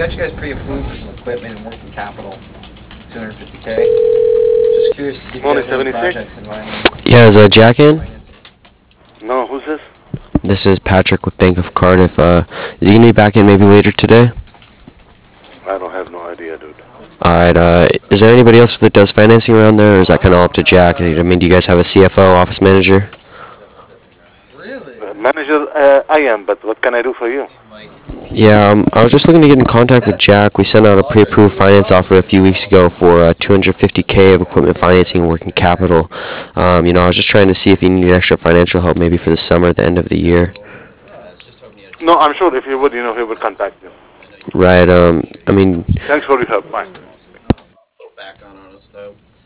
got you guys pre-approved for some equipment and working capital, 250K. Just curious to see if you Morning, guys have any 76. projects in mind. Yeah, is Jack in? No, who's this? This is Patrick with Bank of Cardiff. Is he gonna be back in maybe later today? I don't have no idea, dude. Alright, is there anybody else that does financing around there, or is that kind of up to Jack? I mean, do you guys have a CFO, office manager? Manager, I am, but what can I do for you? Yeah, I was just looking to get in contact with Jack. We sent out a pre-approved finance offer a few weeks ago for 250K of equipment financing and working capital. I was just trying to see if you needed extra financial help maybe for the summer at the end of the year. No, I'm sure if he would, he would contact you. Right, I mean... Thanks for your help. Bye. Back on us though.